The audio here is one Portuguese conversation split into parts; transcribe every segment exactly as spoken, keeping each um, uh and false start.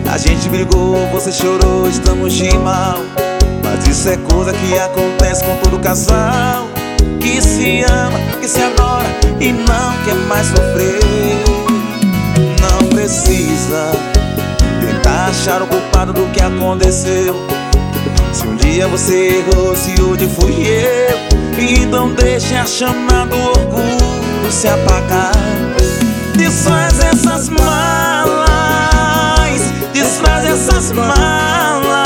A gente brigou, você chorou, estamos de mal. Mas isso é coisa que acontece com todo casal que se ama, que se adora e não quer mais sofrer. Não precisa tentar achar o culpado do que aconteceu. Se um dia você errou, se hoje fui eu, então deixe a chama do orgulho se apagar. Desfaz essas malas, desfaz essas malas.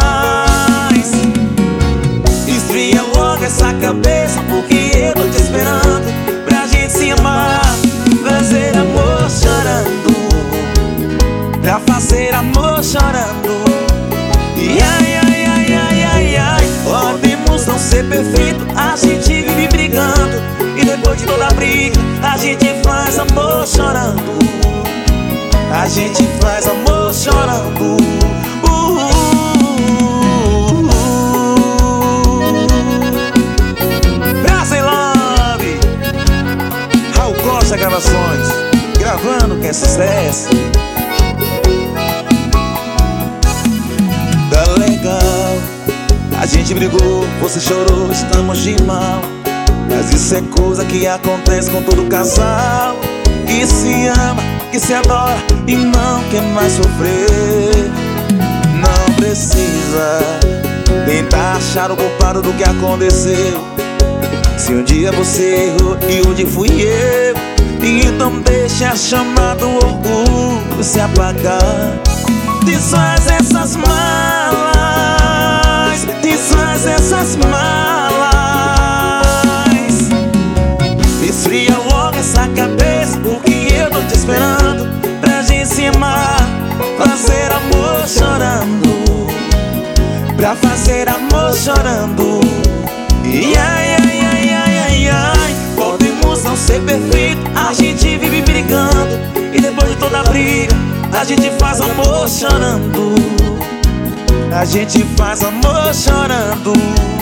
Esfria logo essa cabeça, porque eu tô te esperando pra gente se amar, fazer amor chorando, pra fazer amor chorando. E ai, ai, ai, ai, ai, ai, podemos não ser perfeito, a gente vive brigando, e depois de toda briga a gente faz amor chorando. A gente faz amor chorando. uh, uh, uh, uh. Brasil Love, Raul Costa Gravações, gravando que é sucesso. Tá legal, a gente brigou, você chorou, estamos de mal. Mas isso é coisa que acontece com todo casal que se ama, que se adora e não quer mais sofrer. Não precisa tentar achar o culpado do que aconteceu. Se um dia você errou e hoje fui eu, então deixe a chama do orgulho se apagar. Desfaz essas malas, desfaz essas malas. Esfria logo essa cabeça, porque eu tô te esperando pra gente se amar, fazer amor chorando, pra fazer amor chorando. E ai, ai, ai, ai, ai, ai, podemos não ser perfeitos, a gente vive brigando, e depois de toda briga a gente faz amor chorando. A gente faz amor chorando.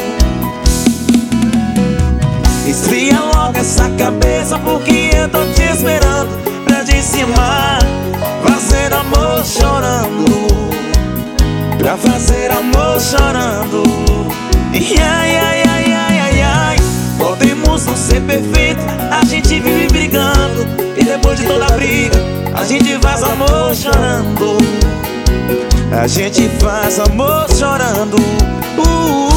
Esfria logo essa cabeça, porque eu tô te esperando pra gente se amar, fazer amor chorando, pra fazer amor chorando. E ai, ai, ai, ai, ai, ai, podemos não ser perfeitos, a gente vive brigando, e depois de toda briga a gente faz amor chorando. A gente faz amor chorando. uh,